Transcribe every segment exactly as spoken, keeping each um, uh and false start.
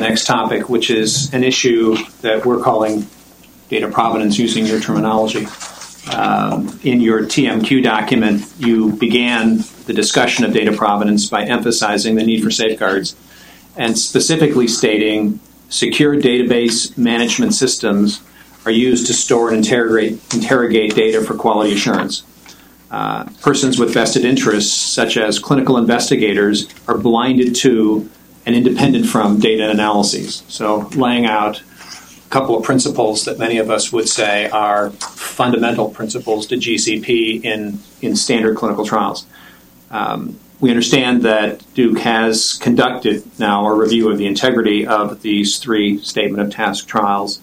next topic, which is an issue that we're calling data provenance, using your terminology. Um, in your T M Q document, you began the discussion of data provenance by emphasizing the need for safeguards and specifically stating secure database management systems are used to store and interrogate, interrogate data for quality assurance. Uh, persons with vested interests, such as clinical investigators, are blinded to and independent from data analyses. So laying out a couple of principles that many of us would say are fundamental principles to G C P in, in standard clinical trials. Um, we understand that Duke has conducted now a review of the integrity of these three statement of task trials.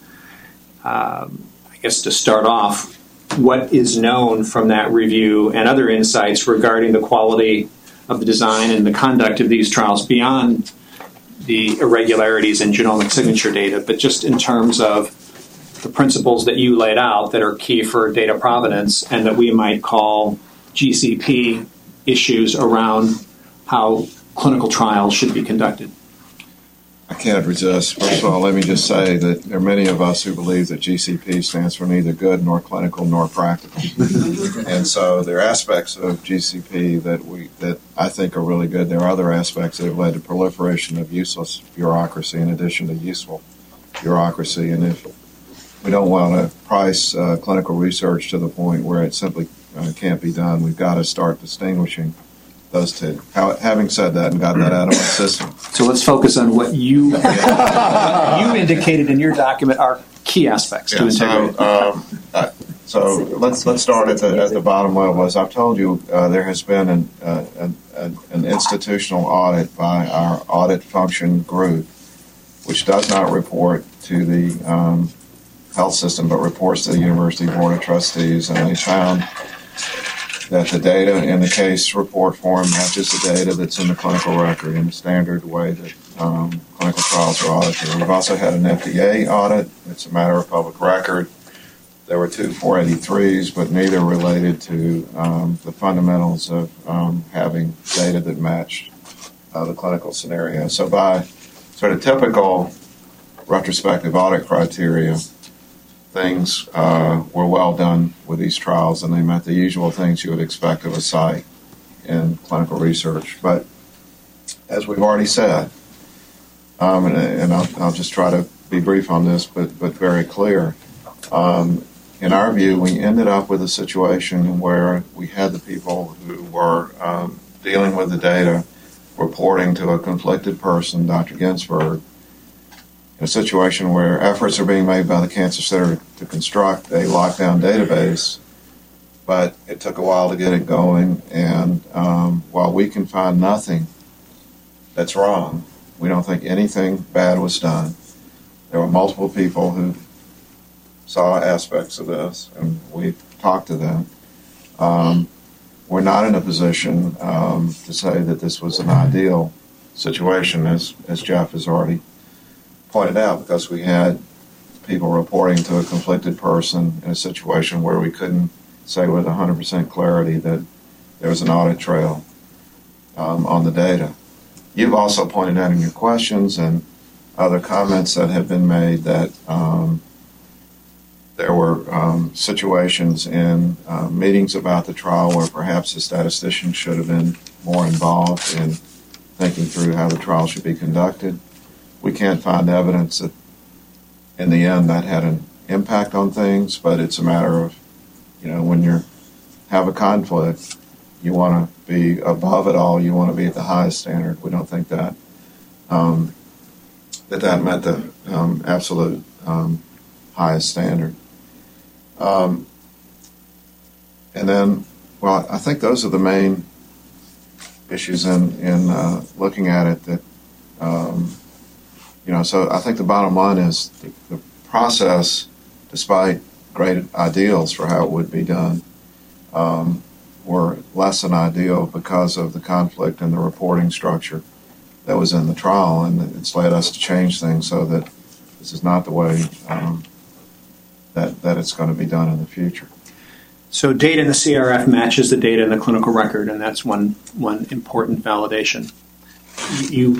Um, I guess to start off, what is known from that review and other insights regarding the quality of the design and the conduct of these trials beyond the irregularities in genomic signature data, but just in terms of the principles that you laid out that are key for data provenance and that we might call G C P issues around how clinical trials should be conducted. I can't resist. First of all, let me just say that there are many of us who believe that G C P stands for neither good nor clinical nor practical. And so there are aspects of G C P that we that I think are really good. There are other aspects that have led to proliferation of useless bureaucracy in addition to useful bureaucracy. And if we don't want to price uh, clinical research to the point where it simply uh, can't be done, we've got to start distinguishing those two. How, having said that and gotten that out of my system. So let's focus on what you you indicated in your document are key aspects yeah, to integrity. So, um, uh, so let's let's start at the at the bottom level. As I've told you, uh, there has been an, uh, an an institutional audit by our audit function group, which does not report to the um, health system, but reports to the University Board of Trustees, and they found that the data in the case report form matches the data that's in the clinical record in the standard way that um, clinical trials are audited. We've also had an F D A audit. It's a matter of public record. There were two four eighty-threes, but neither related to um, the fundamentals of um, having data that matched uh, the clinical scenario. So by sort of typical retrospective audit criteria, things uh, were well done with these trials, and they met the usual things you would expect of a site in clinical research. But as we've already said, um, and, and I'll, I'll just try to be brief on this, but, but very clear, um, in our view, we ended up with a situation where we had the people who were um, dealing with the data reporting to a conflicted person, Doctor Ginsburg, a situation where efforts are being made by the Cancer Center to construct a lockdown database, but it took a while to get it going, and um, while we can find nothing that's wrong, we don't think anything bad was done. There were multiple people who saw aspects of this, and we talked to them. Um, we're not in a position um, to say that this was an ideal situation, as, as Jeff has already pointed out, because we had people reporting to a conflicted person in a situation where we couldn't say with one hundred percent clarity that there was an audit trail um, on the data. You've also pointed out in your questions and other comments that have been made that um, there were um, situations in uh, meetings about the trial where perhaps the statistician should have been more involved in thinking through how the trial should be conducted. We can't find evidence that in the end that had an impact on things, but it's a matter of, you know, when you have a conflict, you want to be above it all, you want to be at the highest standard. We don't think that um, that, that met the um, absolute um, highest standard. Um, and then, well, I think those are the main issues in, in uh, looking at it that, um, You know, so I think the bottom line is the, the process, despite great ideals for how it would be done, um, were less than ideal because of the conflict in the reporting structure that was in the trial, and it's led us to change things so that this is not the way um, that, that it's going to be done in the future. So data in the C R F matches the data in the clinical record, and that's one one important validation. You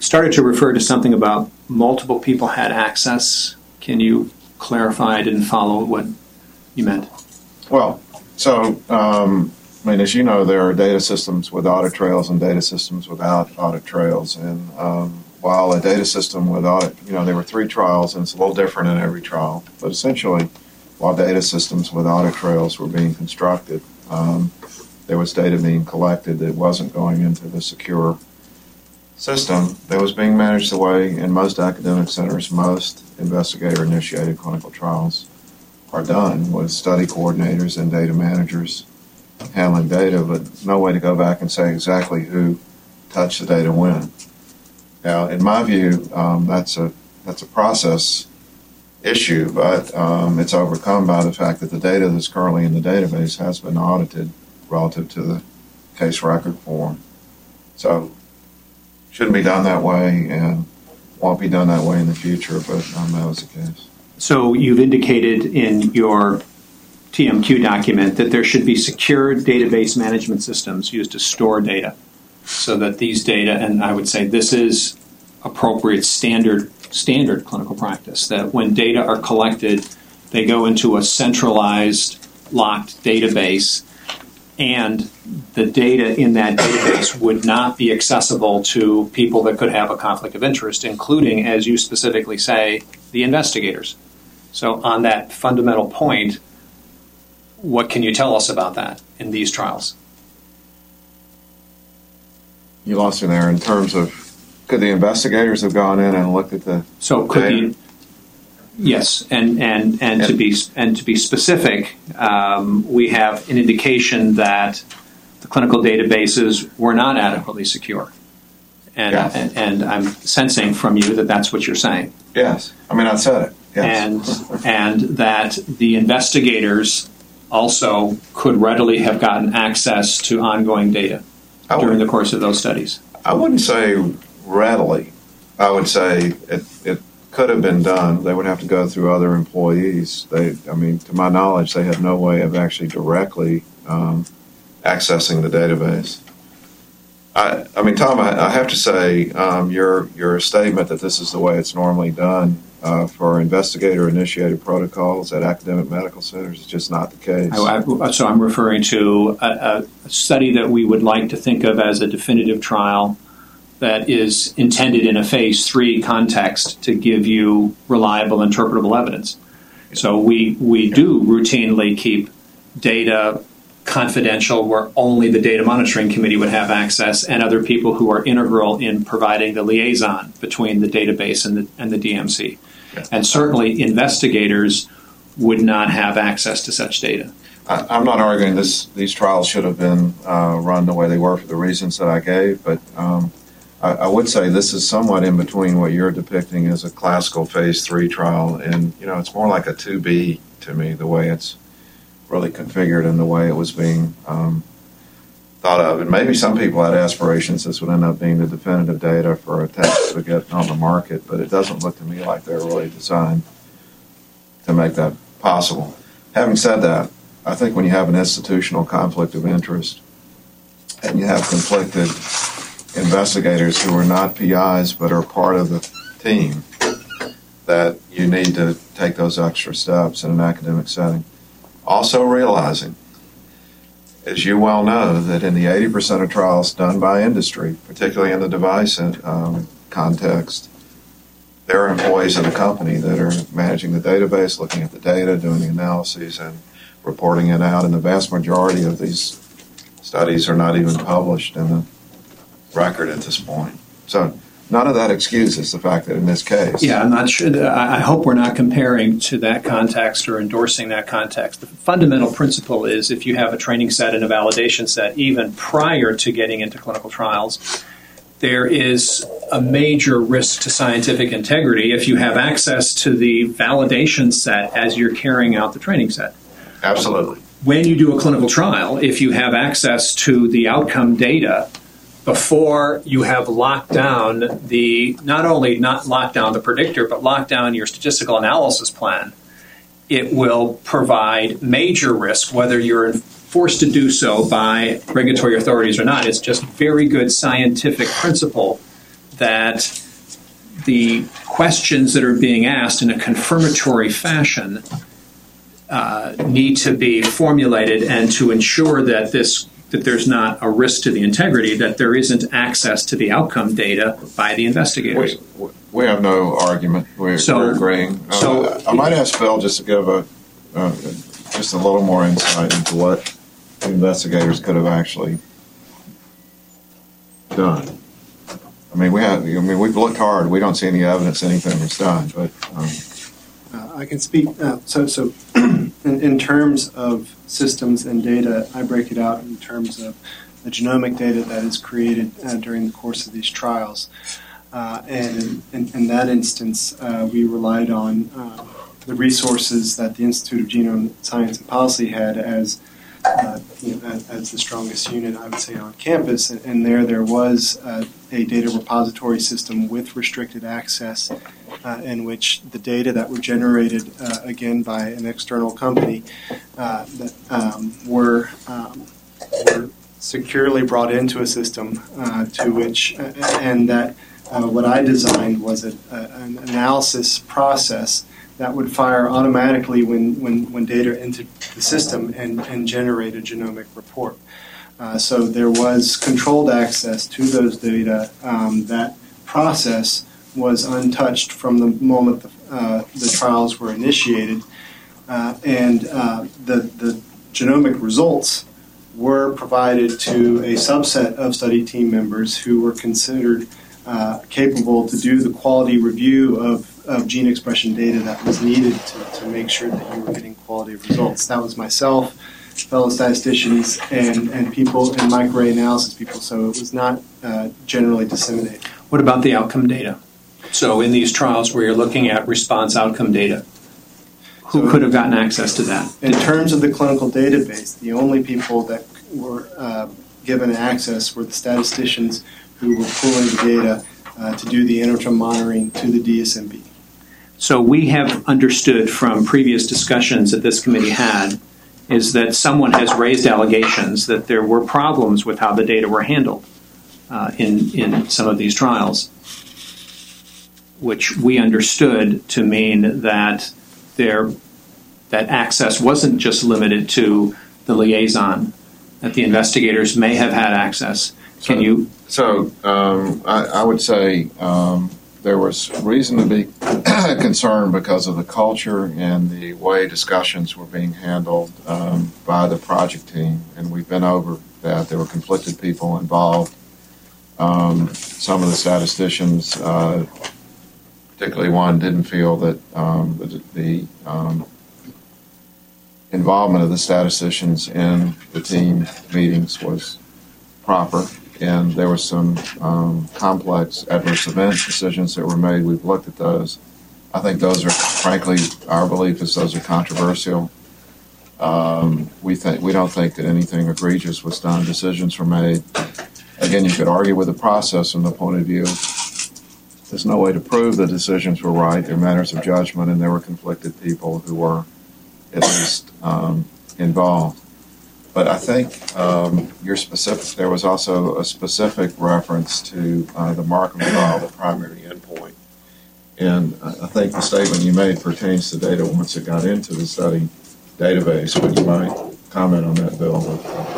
started to refer to something about multiple people had access. Can you clarify? I didn't follow what you meant. Well, so, um, I mean, as you know, there are data systems with audit trails and data systems without audit trails. And um, while a data system with audit, you know, there were three trials, and it's a little different in every trial. But essentially, while data systems with audit trails were being constructed, um, there was data being collected that wasn't going into the secure system that was being managed the way in most academic centers, most investigator-initiated clinical trials are done, with study coordinators and data managers handling data, but no way to go back and say exactly who touched the data when. Now, in my view, um, that's a that's a process issue, but um, it's overcome by the fact that the data that's currently in the database has been audited relative to the case record form. So, shouldn't be done that way, and won't be done that way in the future, but um, that was the case. So you've indicated in your T M Q document that there should be secure database management systems used to store data, so that these data, and I would say this is appropriate standard standard clinical practice, that when data are collected, they go into a centralized, locked database, and the data in that database would not be accessible to people that could have a conflict of interest, including, as you specifically say, the investigators. So on that fundamental point, what can you tell us about that in these trials? You lost me there in terms of, could the investigators have gone in and looked at the so could data? The, yes, and and and, and to be and to be specific, um, we have an indication that the clinical databases were not adequately secure, and, yes. and and I'm sensing from you that that's what you're saying. Yes, I mean I said it. Yes. And and that the investigators also could readily have gotten access to ongoing data I during would, the course of those studies. I wouldn't say readily. I would say it, it could have been done. They would have to go through other employees. They, I mean, to my knowledge, they had no way of actually directly um, accessing the database. I, I mean, Tom, I, I have to say, um, your your statement that this is the way it's normally done uh, for investigator-initiated protocols at academic medical centers is just not the case. I, I, so I'm referring to a, a study that we would like to think of as a definitive trial that is intended in a phase three context to give you reliable, interpretable evidence. So we we do routinely keep data confidential where only the data monitoring committee would have access, and other people who are integral in providing the liaison between the database and the, and the D M C. And certainly investigators would not have access to such data. I, I'm not arguing this; these trials should have been uh, run the way they were for the reasons that I gave, but um, I, I would say this is somewhat in between what you're depicting as a classical phase three trial, and you know, it's more like a two B to me, the way it's really configured and the way it was being um, thought of. And maybe some people had aspirations this would end up being the definitive data for a test to get on the market, but it doesn't look to me like they're really designed to make that possible. Having said that, I think when you have an institutional conflict of interest and you have conflicted investigators who are not P Is but are part of the team, that you need to take those extra steps in an academic setting. Also realizing, as you well know, that in the eighty percent of trials done by industry, particularly in the device um, context, there are employees of the company that are managing the database, looking at the data, doing the analyses, and reporting it out. And the vast majority of these studies are not even published in the record at this point. So none of that excuses the fact that in this case... Yeah, I'm not sure. That, I hope we're not comparing to that context or endorsing that context. The fundamental principle is if you have a training set and a validation set, even prior to getting into clinical trials, there is a major risk to scientific integrity if you have access to the validation set as you're carrying out the training set. Absolutely. When you do a clinical trial, if you have access to the outcome data before you have locked down the, not only not locked down the predictor, but locked down your statistical analysis plan, it will provide major risk, whether you're forced to do so by regulatory authorities or not. It's just very good scientific principle that the questions that are being asked in a confirmatory fashion uh, need to be formulated, and to ensure that this that there's not a risk to the integrity, that there isn't access to the outcome data by the investigators. We, we have no argument. We're, so, we're agreeing. So uh, I might ask Phil just to give a uh, just a little more insight into what the investigators could have actually done. I mean, we have. I mean, we've looked hard. We don't see any evidence anything was done. But um. uh, I can speak. Uh, so, so in, in terms of systems and data, I break it out in terms of the genomic data that is created uh, during the course of these trials. Uh, and in, in that instance, uh, we relied on uh, the resources that the Institute of Genome Science and Policy had as Uh, you know, as, as the strongest unit, I would say, on campus. And, and there, there was uh, a data repository system with restricted access, uh, in which the data that were generated, uh, again, by an external company, uh, that um, were um, were securely brought into a system uh, to which, uh, and that uh, what I designed was a, a, an analysis process that would fire automatically when, when, when data entered the system and, and generate a genomic report. Uh, so there was controlled access to those data. Um, that process was untouched from the moment the, uh, the trials were initiated. Uh, and uh, the, the genomic results were provided to a subset of study team members who were considered uh, capable to do the quality review of of gene expression data that was needed to, to make sure that you were getting quality results. That was myself, fellow statisticians, and, and people, and microarray people, so it was not uh, generally disseminated. What about the outcome data? So in these trials where you're looking at response outcome data, who so could have gotten access to that? In terms of the clinical database, the only people that were uh, given access were the statisticians who were pulling the data uh, to do the interim monitoring to the D S M B. So we have understood from previous discussions that this committee had is that someone has raised allegations that there were problems with how the data were handled uh, in, in some of these trials, which we understood to mean that there, that access wasn't just limited to the liaison, that the investigators may have had access. Can so, you? So um, I, I would say um, there was reason to be concerned because of the culture and the way discussions were being handled um, by the project team, and we've been over that. There were conflicted people involved. Um, some of the statisticians, uh, particularly one, didn't feel that um, the, the um, involvement of the statisticians in the team meetings was proper. And there were some um, complex adverse event decisions that were made. We've looked at those. I think those are, frankly, our belief is those are controversial. Um, we think we don't think that anything egregious was done. Decisions were made. Again, you could argue with the process from the point of view. There's no way to prove the decisions were right. They're matters of judgment, and there were conflicted people who were at least um, involved. But I think um, your specific, there was also a specific reference to uh, the Markham trial, the primary endpoint. And I think the statement you made pertains to data once it got into the study database. Would you mind comment on that, Bill?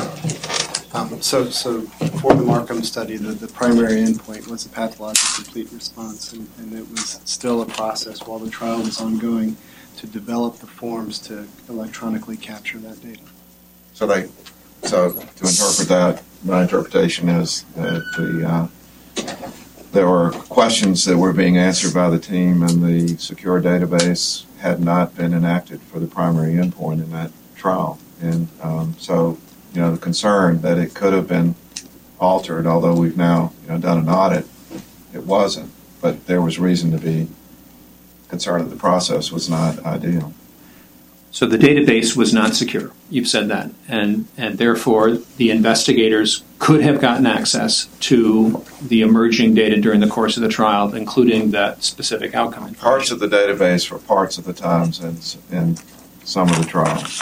Um, so, so for the Markham study, the, the primary endpoint was a pathologic complete response, and, and it was still a process while the trial was ongoing to develop the forms to electronically capture that data. So they, so to interpret that, my interpretation is that the uh, there were questions that were being answered by the team, and the secure database had not been enacted for the primary endpoint in that trial. And um, so, you know, the concern that it could have been altered, although we've now you know done an audit, it wasn't. But there was reason to be concerned that the process was not ideal. So the database was not secure. You've said that. And and therefore, the investigators could have gotten access to the emerging data during the course of the trial, including that specific outcome information. Parts of the database for parts of the times and in some of the trials.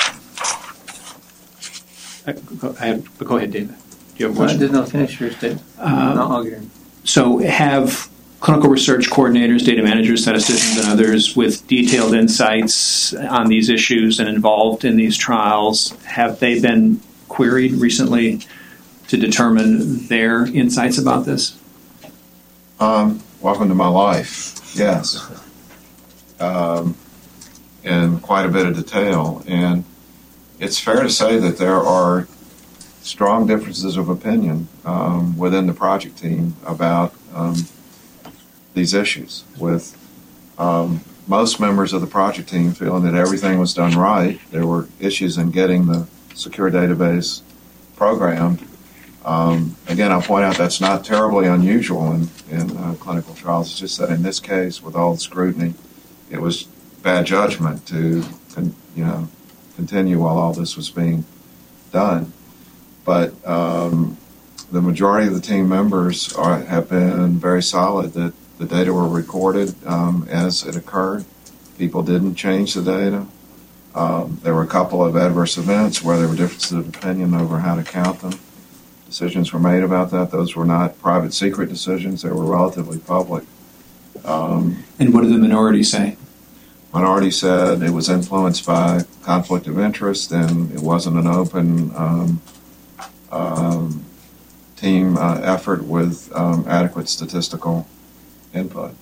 I, go, I have, go ahead, David. Do you have a question? I did not finish your statement. Um, not arguing. so have clinical research coordinators, data managers, statisticians, and others with detailed insights on these issues and involved in these trials, have they been queried recently to determine their insights about this? Um, welcome to my life. Yes. Um, in quite a bit of detail. And it's fair to say that there are strong differences of opinion um, within the project team about um, these issues, with um, most members of the project team feeling that everything was done right. There were issues in getting the secure database programmed. Um, again, I'll point out that's not terribly unusual in, in uh, clinical trials. It's just that in this case, with all the scrutiny, it was bad judgment to, con- you know, continue while all this was being done. But um, the majority of the team members are, have been very solid that the data were recorded um, as it occurred. People didn't change the data. Um, there were a couple of adverse events where there were differences of opinion over how to count them. Decisions were made about that. Those were not private secret decisions. They were relatively public. Um, and what did the minority say? Minority said it was influenced by conflict of interest and it wasn't an open um, um, team uh, effort with um, adequate statistical input.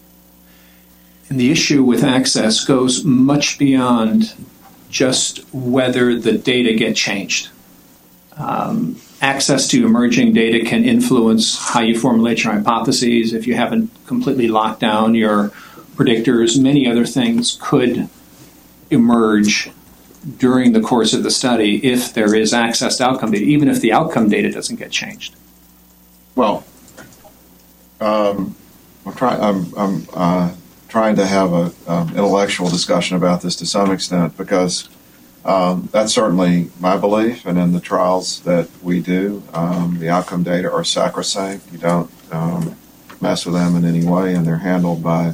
And the issue with access goes much beyond just whether the data get changed. Um, access to emerging data can influence how you formulate your hypotheses. If you haven't completely locked down your predictors, many other things could emerge during the course of the study if there is access to outcome data, even if the outcome data doesn't get changed. Well, um, I'm, try- I'm, I'm uh, trying to have an um, intellectual discussion about this to some extent because Um, that's certainly my belief, and in the trials that we do, um, the outcome data are sacrosanct. You don't um, mess with them in any way, and they're handled by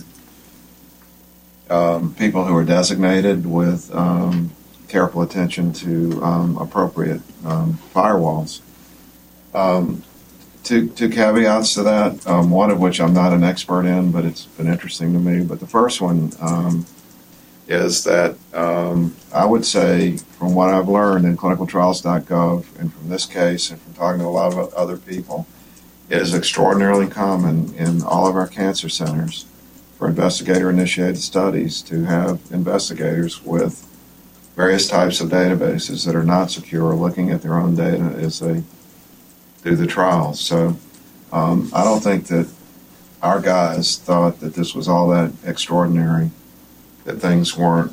um, people who are designated with um, careful attention to um, appropriate um, firewalls. Um, two, two caveats to that, um, one of which I'm not an expert in, but it's been interesting to me. But the first one um, is that um, I would say, from what I've learned in clinical trials dot gov and from this case and from talking to a lot of other people, it is extraordinarily common in all of our cancer centers for investigator-initiated studies to have investigators with various types of databases that are not secure looking at their own data as they do the trials. So um, I don't think that our guys thought that this was all that extraordinary, that things weren't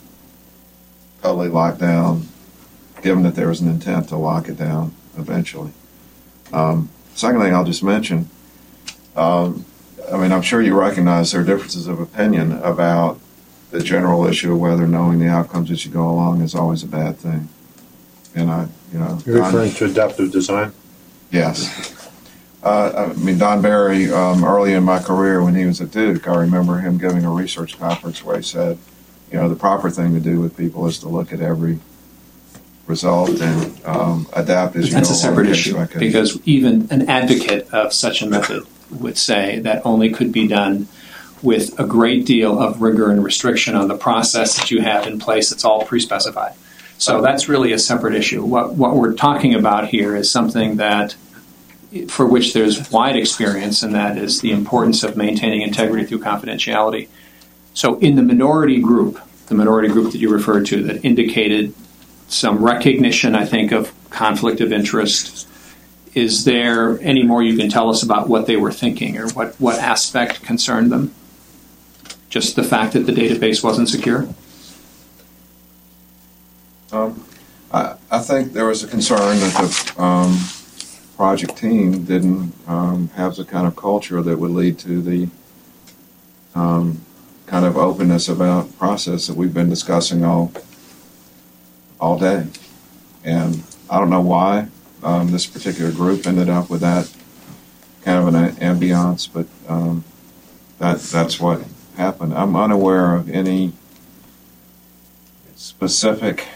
totally locked down, given that there was an intent to lock it down eventually. Um, second thing I'll just mention, um, I mean, I'm sure you recognize there are differences of opinion about the general issue of whether knowing the outcomes as you go along is always a bad thing. And I, you know, you're referring Don, to adaptive design? Yes. Uh, I mean, Don Barry, um, early in my career when he was at Duke, I remember him giving a research conference where he said, you know, the proper thing to do with people is to look at every result and um, adapt as you go along. That's a separate issue, because even an advocate of such a method would say that only could be done with a great deal of rigor and restriction on the process that you have in place that's all pre-specified. So that's really a separate issue. What, what we're talking about here is something that for which there's wide experience, and that is the importance of maintaining integrity through confidentiality. So in the minority group, the minority group that you referred to that indicated some recognition, I think, of conflict of interest, is there any more you can tell us about what they were thinking or what, what aspect concerned them? Just the fact that the database wasn't secure? Um, I, I think there was a concern that the um, project team didn't um, have the kind of culture that would lead to the um, kind of openness about process that we've been discussing all all day. And I don't know why um, this particular group ended up with that kind of an ambiance, but um, that that's what happened. I'm unaware of any specific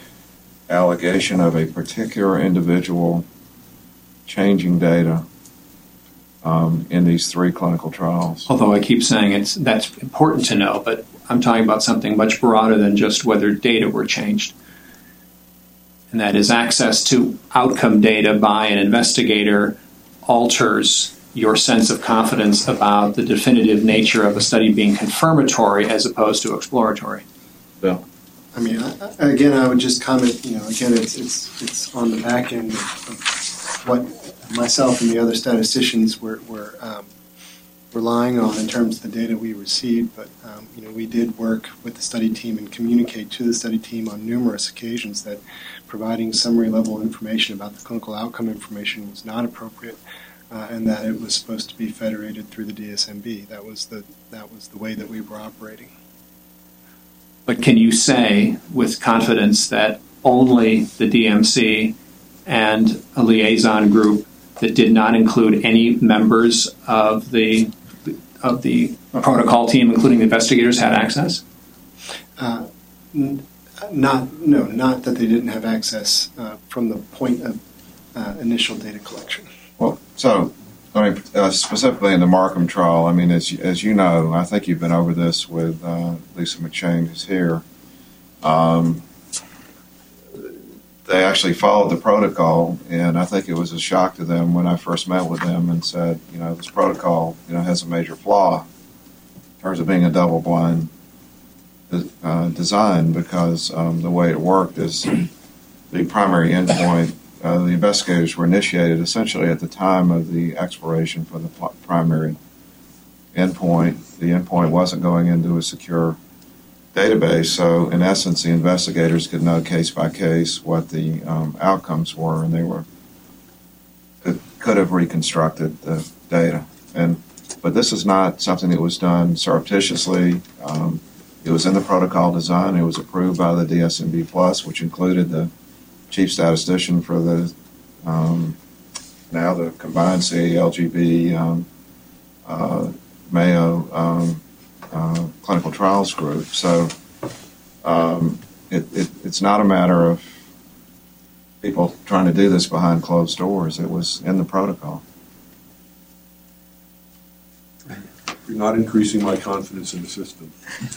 allegation of a particular individual changing data um, in these three clinical trials. Although I keep saying it's that's important to know, but I'm talking about something much broader than just whether data were changed. And that is access to outcome data by an investigator alters your sense of confidence about the definitive nature of a study being confirmatory as opposed to exploratory. Bill? I mean, I, again, I would just comment, you know, again, it's it's it's on the back end of, of what myself and the other statisticians were, were um, relying on in terms of the data we received. But, um, you know, we did work with the study team and communicate to the study team on numerous occasions that providing summary level information about the clinical outcome information was not appropriate, uh, and that it was supposed to be federated through the D S M B. That was the that was the way that we were operating. But can you say with confidence that only the D M C and a liaison group that did not include any members of the of the protocol team, including the investigators, had access? Uh, n- not no, not that they didn't have access uh, from the point of uh, initial data collection. Well, so I mean, uh, specifically in the Markham trial, I mean, as as you know, I think you've been over this with uh, Lisa McShane, who's here. Um, they actually followed the protocol, and I think it was a shock to them when I first met with them and said, you know, this protocol, you know, has a major flaw in terms of being a double-blind uh, design, because um, the way it worked is the primary endpoint. Uh, the investigators were initiated essentially at the time of the exploration for the pl- primary endpoint. The endpoint wasn't going into a secure database, so in essence, the investigators could know case by case what the um, outcomes were, and they were could, could have reconstructed the data. And but this is not something that was done surreptitiously. Um, it was in the protocol design. It was approved by the D S M B Plus, which included the chief statistician for the um, now the combined C A L G B um, uh, Mayo um, uh, clinical trials group. So um, it, it, it's not a matter of people trying to do this behind closed doors. It was in the protocol. You're not increasing my confidence in the system.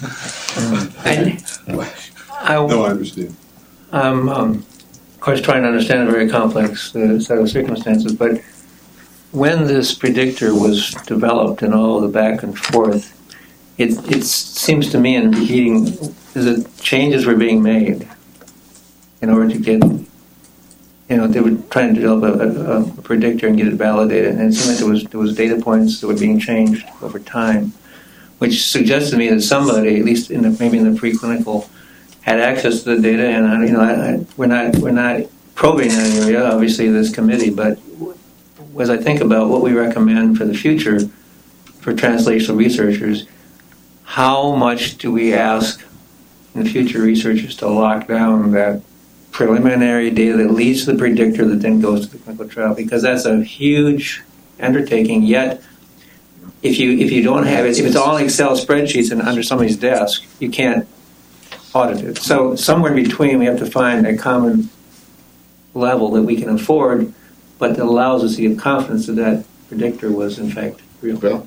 I, I, no, I understand. I'm, um, of course, trying to understand a very complex uh, set of circumstances, but when this predictor was developed and all the back and forth, it, it seems to me in reading that changes were being made in order to get, you know, they were trying to develop a, a, a predictor and get it validated, and it seemed like there was there was data points that were being changed over time, which suggested to me that somebody, at least in the, maybe in the preclinical, had access to the data. And you know, I, I, we're not we're not probing that area, obviously, this committee, but as I think about what we recommend for the future for translational researchers, how much do we ask in the future researchers to lock down that preliminary data that leads to the predictor that then goes to the clinical trial? Because that's a huge undertaking. Yet, if you if you don't have it, if it's all Excel spreadsheets and under somebody's desk, you can't audit it. So somewhere in between, we have to find a common level that we can afford, but that allows us to give confidence that that predictor was in fact real. Bill?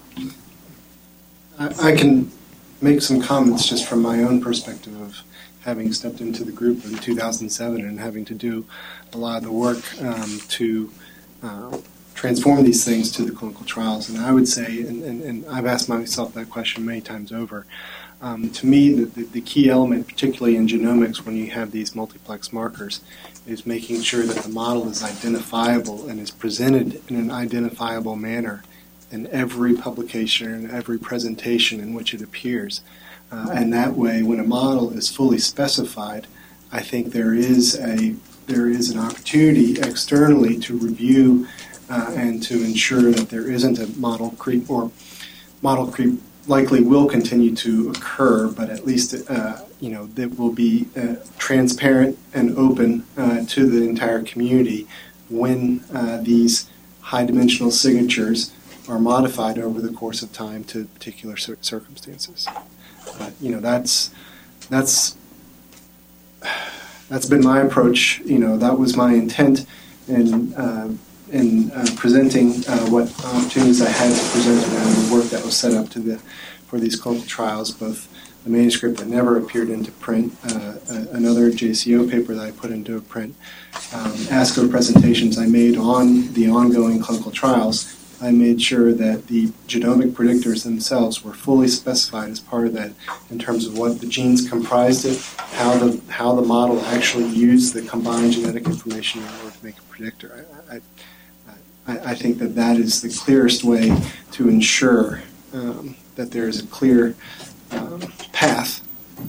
I, I can make some comments just from my own perspective of having stepped into the group in two thousand seven and having to do a lot of the work um, to uh, transform these things to the clinical trials. And I would say, and, and, and I've asked myself that question many times over, um, to me the, the, the key element, particularly in genomics when you have these multiplex markers, is making sure that the model is identifiable and is presented in an identifiable manner in every publication and every presentation in which it appears. Uh, and that way, when a model is fully specified, I think there is a there is an opportunity externally to review uh, and to ensure that there isn't a model creep, or model creep likely will continue to occur, but at least uh, you know that will be uh, transparent and open uh, to the entire community when uh, these high-dimensional signatures are modified over the course of time to particular cir- circumstances. But you know that's that's that's been my approach. You know that was my intent in uh, in uh, presenting uh, what opportunities I had to present and the work that was set up to the for these clinical trials, both the manuscript that never appeared into print, uh, another J C O paper that I put into a print, um, ASCO presentations I made on the ongoing clinical trials. I made sure that the genomic predictors themselves were fully specified as part of that in terms of what the genes comprised it, how the how the model actually used the combined genetic information in order to make a predictor. I, I, I think that that is the clearest way to ensure um, that there is a clear um, path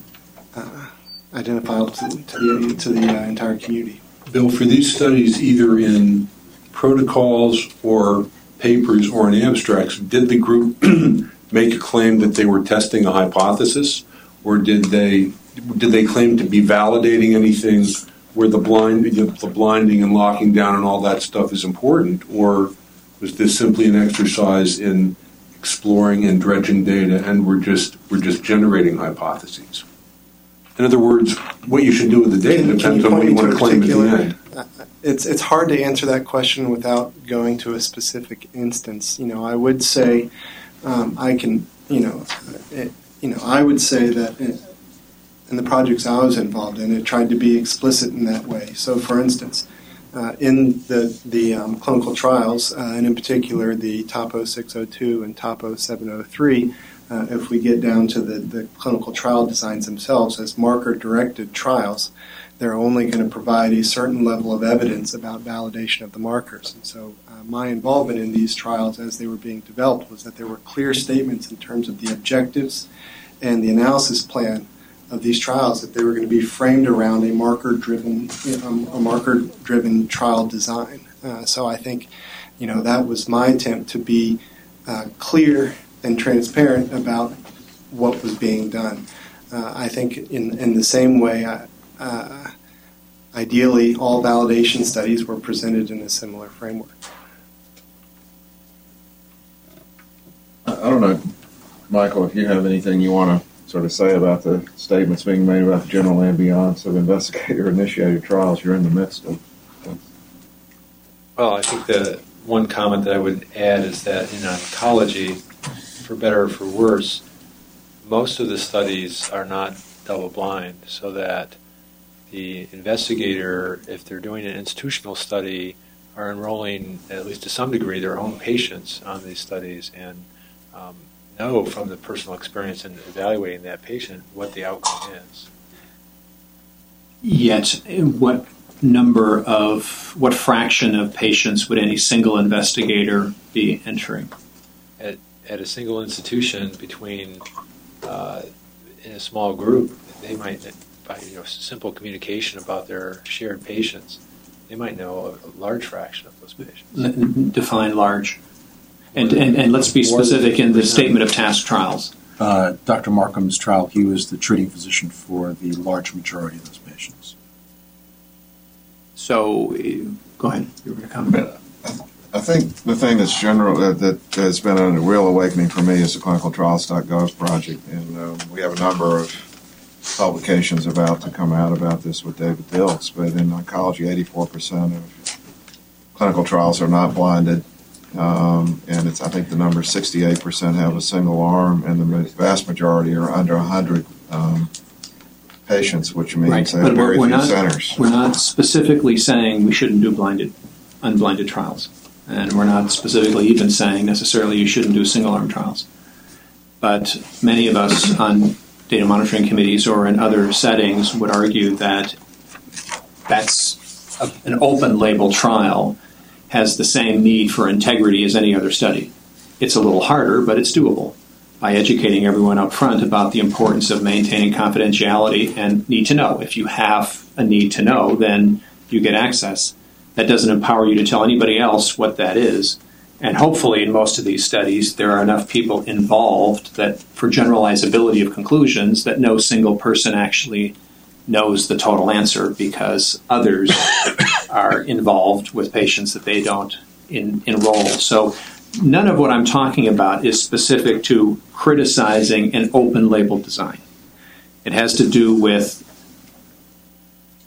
uh, identifiable to, to the, to the uh, entire community. Bill, for these studies, either in protocols or papers or in abstracts, did the group make a claim that they were testing a hypothesis, or did they did they claim to be validating anything where the blind the blinding and locking down and all that stuff is important, or was this simply an exercise in exploring and dredging data, and we're just we're just generating hypotheses? In other words, what you should do with the data Can- can depends you on what point you me want to to a claim at the particular- end. It's it's hard to answer that question without going to a specific instance. You know, I would say um, I can. You know, it, you know, I would say that in, in the projects I was involved in, it tried to be explicit in that way. So, for instance, uh, in the the um, clinical trials, uh, and in particular the Topo six oh two and Topo seven oh three. Uh, if we get down to the, the clinical trial designs themselves as marker-directed trials, they're only going to provide a certain level of evidence about validation of the markers. And so uh, my involvement in these trials as they were being developed was that there were clear statements in terms of the objectives and the analysis plan of these trials, that they were going to be framed around a marker-driven, um, a marker-driven trial design. Uh, so I think, you know, that was my attempt to be uh, clear and transparent about what was being done. Uh, I think in, in the same way, I, uh, ideally, all validation studies were presented in a similar framework. I don't know, Michael, if you have anything you want to sort of say about the statements being made about the general ambiance of investigator-initiated trials you're in the midst of. Well, I think the one comment that I would add is that in oncology, for better or for worse, most of the studies are not double-blind, so that the investigator, if they're doing an institutional study, are enrolling, at least to some degree, their own patients on these studies and um, know from the personal experience in evaluating that patient what the outcome is. Yet, what number of, what fraction of patients would any single investigator be entering? At, at a single institution, between uh, in a small group, they might, by you know simple communication about their shared patients, they might know a, a large fraction of those patients. Define large. And, and, and let's be specific in the statement of task trials. Uh, Doctor Markham's trial, he was the treating physician for the large majority of those patients. So, go ahead. You were going to comment. I think the thing that's general uh, that has been a real awakening for me is the clinical trials dot gov project, and um, we have a number of publications about to come out about this with David Dilks. But in oncology, eighty-four percent of clinical trials are not blinded, um, and it's I think the number sixty-eight percent have a single arm, and the vast majority are under one hundred um, patients, which means Right. they have But very we're few not, centers. We're not specifically saying we shouldn't do blinded, unblinded trials. And we're not specifically even saying necessarily you shouldn't do single-arm trials. But many of us on data monitoring committees or in other settings would argue that that's a, an open-label trial has the same need for integrity as any other study. It's a little harder, but it's doable by educating everyone up front about the importance of maintaining confidentiality and need to know. If you have a need to know, then you get access. That doesn't empower you to tell anybody else what that is. And hopefully in most of these studies, there are enough people involved that for generalizability of conclusions that no single person actually knows the total answer because others are involved with patients that they don't in, enroll. So none of what I'm talking about is specific to criticizing an open label design. It has to do with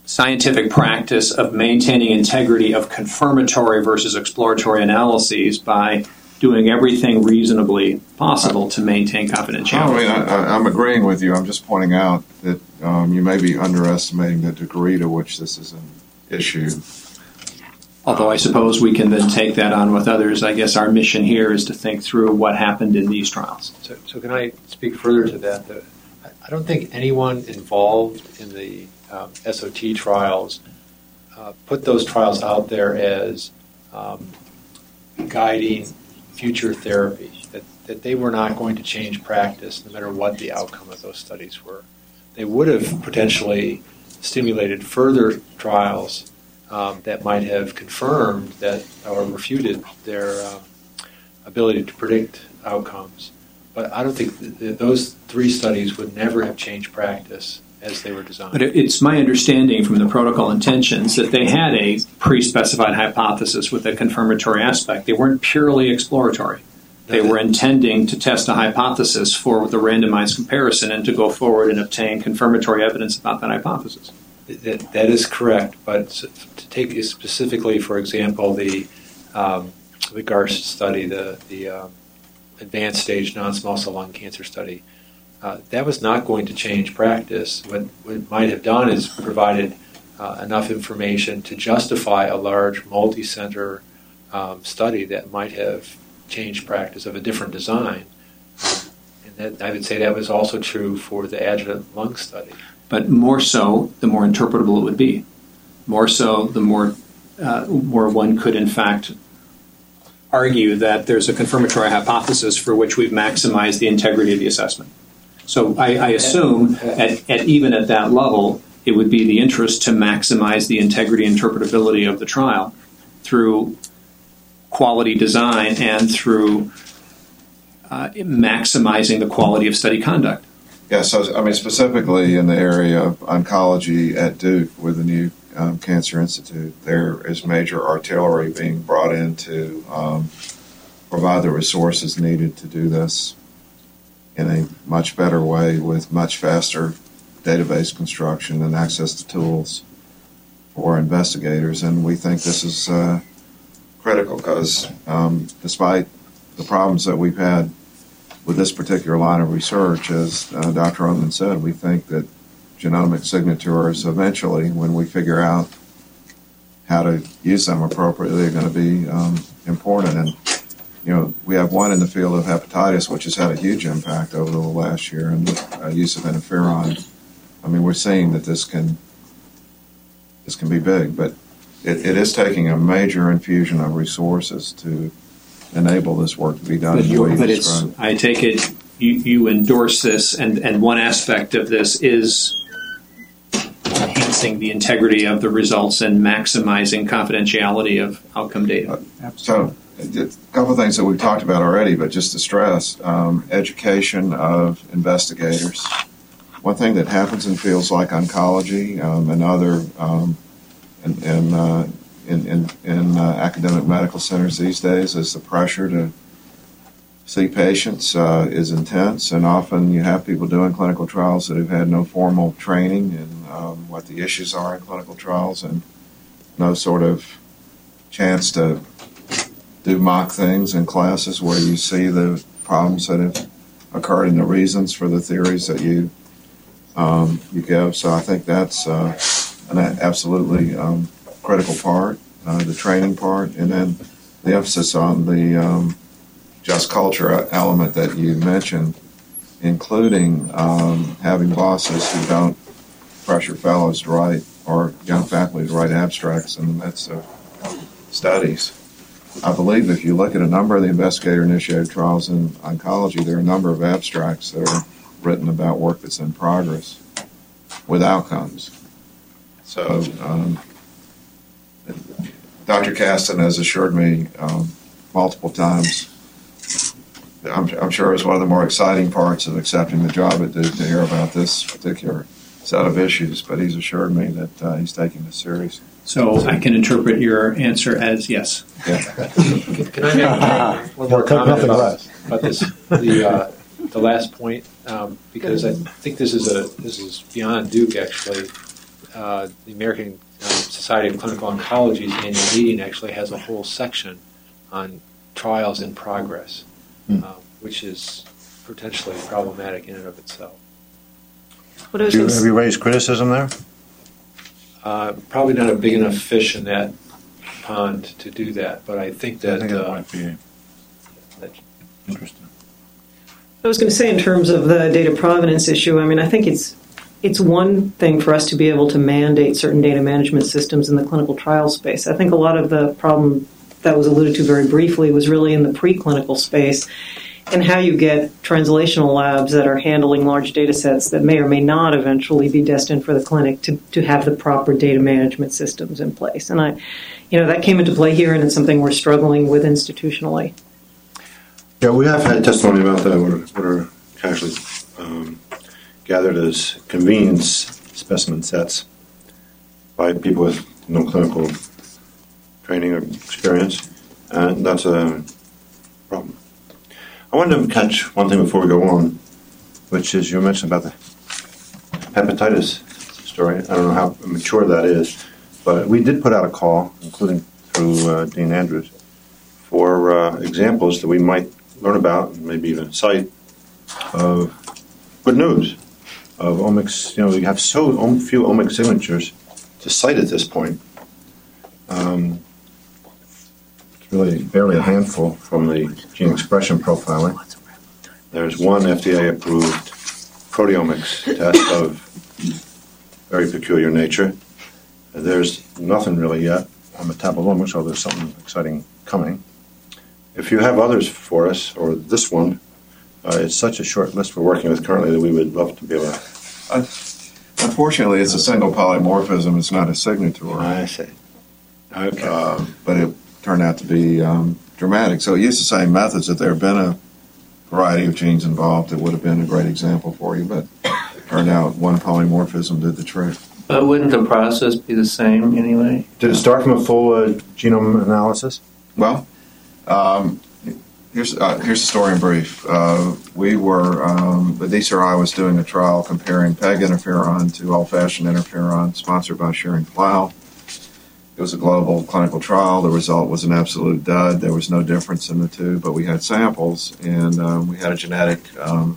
scientific practice of maintaining integrity of confirmatory versus exploratory analyses by doing everything reasonably possible to maintain confidentiality. I mean, I, I'm agreeing with you. I'm just pointing out that um, you may be underestimating the degree to which this is an issue. Although I suppose we can then take that on with others. I guess our mission here is to think through what happened in these trials. So, so can I speak further to that? The, I don't think anyone involved in the um, S O T trials uh, put those trials out there as um, guiding future therapy, that, that they were not going to change practice no matter what the outcome of those studies were. They would have potentially stimulated further trials um, that might have confirmed that or refuted their um, ability to predict outcomes. But I don't think th- th- those three studies would never have changed practice as they were designed. But it's my understanding from the protocol intentions that they had a pre-specified hypothesis with a confirmatory aspect. They weren't purely exploratory. They were intending to test a hypothesis for the randomized comparison and to go forward and obtain confirmatory evidence about that hypothesis. That, that is correct, but to take specifically, for example, the um, the GARST study, the, the um, advanced stage non-small cell lung cancer study, Uh, that was not going to change practice. What, what it might have done is provided uh, enough information to justify a large multi-center um, study that might have changed practice of a different design. And that, I would say that was also true for the adjuvant lung study. But more so, the more interpretable it would be. More so, the more, uh, more one could, in fact, argue that there's a confirmatory hypothesis for which we've maximized the integrity of the assessment. So I, I assume at, at even at that level, it would be the interest to maximize the integrity and interpretability of the trial through quality design and through uh, maximizing the quality of study conduct. Yeah, so I mean specifically in the area of oncology at Duke with the new um, Cancer Institute, there is major artillery being brought in to um, provide the resources needed to do this in a much better way with much faster database construction and access to tools for investigators. And we think this is uh, critical because um, despite the problems that we've had with this particular line of research, as uh, Doctor Oman said, we think that genomic signatures eventually, when we figure out how to use them appropriately, are going to be um, important. And you know, we have one in the field of hepatitis, which has had a huge impact over the last year, and the uh, use of interferon. I mean, we're seeing that this can this can be big, but it, it is taking a major infusion of resources to enable this work to be done. But, in the way you but it's, described. I take it you, you endorse this, and, and one aspect of this is enhancing the integrity of the results and maximizing confidentiality of outcome data. Uh, so. A couple of things that we've talked about already, but just to stress, um, education of investigators. One thing that happens in fields like oncology um, and other um, in, in, uh, in, in, in uh, academic medical centers these days is the pressure to see patients uh, is intense, and often you have people doing clinical trials that have had no formal training in um, what the issues are in clinical trials and no sort of chance to do mock things in classes where you see the problems that have occurred and the reasons for the theories that you um, you give. So I think that's uh, an absolutely um, critical part, uh, the training part, and then the emphasis on the um, just culture element that you mentioned, including um, having bosses who don't pressure fellows to write or young faculty to write abstracts in the midst of studies. I believe if you look at a number of the investigator-initiated trials in oncology, there are a number of abstracts that are written about work that's in progress with outcomes. So um, Doctor Caston has assured me um, multiple times, I'm, I'm sure it's one of the more exciting parts of accepting the job at Duke to hear about this particular set of issues, but he's assured me that uh, he's taking this seriously. So I can interpret your answer as yes. Yeah. Can, can I make one more comment about, about this, the uh, the last point? Um, because I think this is a this is beyond Duke actually. uh, the American uh, Society of Clinical Oncology's annual meeting actually has a whole section on trials in progress, Hmm. uh, which is potentially problematic in and of itself. What I was Do you, gonna have you raised criticism there? Uh, probably not a big enough fish in that pond to do that, but I think that, I think that uh, might be that interesting. I was going to say, in terms of the data provenance issue, I mean, I think it's it's one thing for us to be able to mandate certain data management systems in the clinical trial space. I think a lot of the problem that was alluded to very briefly was really in the preclinical space, and how you get translational labs that are handling large data sets that may or may not eventually be destined for the clinic to, to have the proper data management systems in place. And I, you know, that came into play here, and it's something we're struggling with institutionally. Yeah, we have had testimony about that, what are, what are actually um, gathered as convenience specimen sets by people with no clinical training or experience, and that's a problem. I wanted to catch one thing before we go on, which is you mentioned about the hepatitis story. I don't know how mature that is, but we did put out a call, including through uh, Dean Andrews, for uh, examples that we might learn about, and maybe even cite, of good news, of omics. You know, we have so few omics signatures to cite at this point. Um, it's really barely a handful from the gene expression profiling. There's one F D A-approved proteomics test of very peculiar nature. There's nothing really yet on metabolomics, although there's something exciting coming. If you have others for us, or this one, uh, it's such a short list we're working with currently that we would love to be able to. Uh, unfortunately, it's a single polymorphism. It's not a signature. I see. Okay. Uh, but it turned out to be um, dramatic. So it used the same methods. If there had been a variety of genes involved, it would have been a great example for you. But it turned out one polymorphism did the trick. But wouldn't the process be the same anyway? Did it start from a full uh, genome analysis? Well, um, here's uh, here's the story in brief. Uh, we were, um, Adisa I was doing a trial comparing PEG interferon to old-fashioned interferon, sponsored by Schering-Plough. It was a global clinical trial. The result was an absolute dud. There was no difference in the two, but we had samples, and um, we had a genetic um,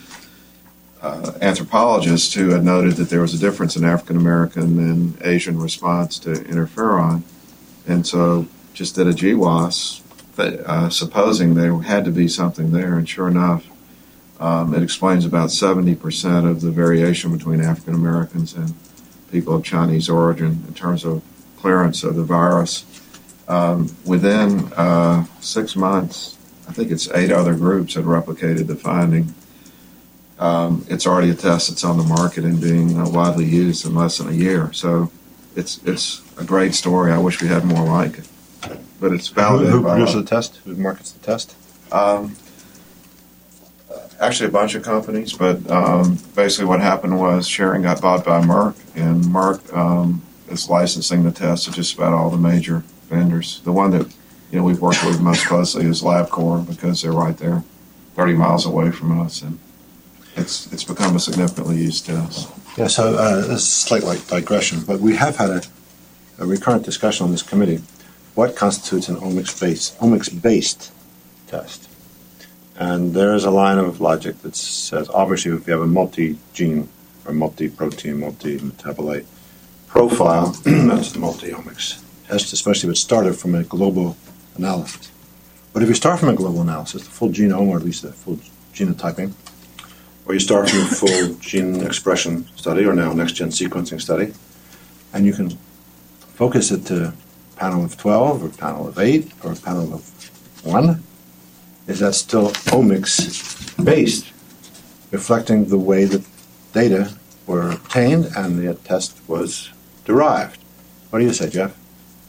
uh, anthropologist who had noted that there was a difference in African American and Asian response to interferon, and so just did a G W A S, uh, supposing there had to be something there, and sure enough, um, it explains about seventy percent of the variation between African Americans and people of Chinese origin in terms of clearance of the virus. Um, within uh, six months, I think it's eight other groups had replicated the finding. Um, it's already a test that's on the market and being uh, widely used in less than a year. So it's it's a great story. I wish we had more like it. But it's validated. Who, who by produces the test? Who markets the test? Um, actually, a bunch of companies, but um, basically what happened was Schering got bought by Merck, and Merck um, is licensing the test to just about all the major vendors. The one that you know we've worked with most closely is LabCorp because they're right there, thirty miles away from us, and it's it's become a significantly used test. Yeah, so uh, this is a slight like digression, but we have had a, a recurrent discussion on this committee. What constitutes an omics-based omics-based test? And there is a line of logic that says, obviously, if you have a multi-gene or multi-protein, multi-metabolite profile, that's the multi-omics test, especially if it started from a global analysis. But if you start from a global analysis, the full genome, or at least the full genotyping, or you start from a full gene expression study, or now next-gen sequencing study, and you can focus it to a panel of twelve, or a panel of eight, or a panel of one, is that still omics-based, reflecting the way that data were obtained and the test was derived? What do you say, Jeff?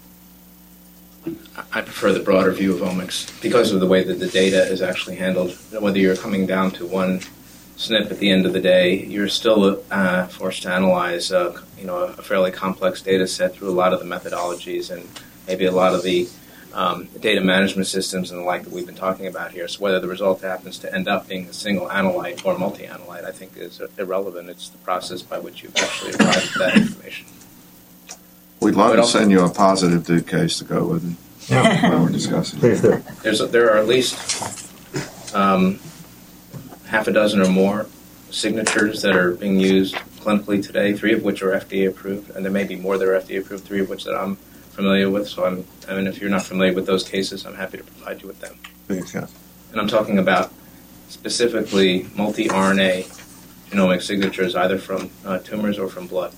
I prefer the broader view of omics because of the way that the data is actually handled. Whether you're coming down to one S N P at the end of the day, you're still uh, forced to analyze uh, you know, a fairly complex data set through a lot of the methodologies and maybe a lot of the um, data management systems and the like that we've been talking about here. So whether the result happens to end up being a single analyte or multi-analyte, I think is irrelevant. It's the process by which you've actually arrived at that information. We'd love But to also- send you a positive do case to go with it Yeah. when we're discussing. Please do. There's a, there are at least um, half a dozen or more signatures that are being used clinically today, three of which are F D A approved, and there may be more that are F D A approved, three of which that I'm familiar with. So I'm, I mean, if you're not familiar with those cases, I'm happy to provide you with them. Thanks, yeah. And I'm talking about specifically multi-R N A genomic signatures, either from uh, tumors or from blood.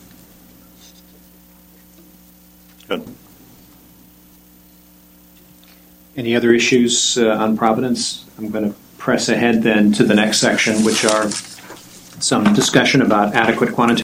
Good. Any other issues uh, on Providence? I'm going to press ahead then to the next section, which are some discussion about adequate quantitative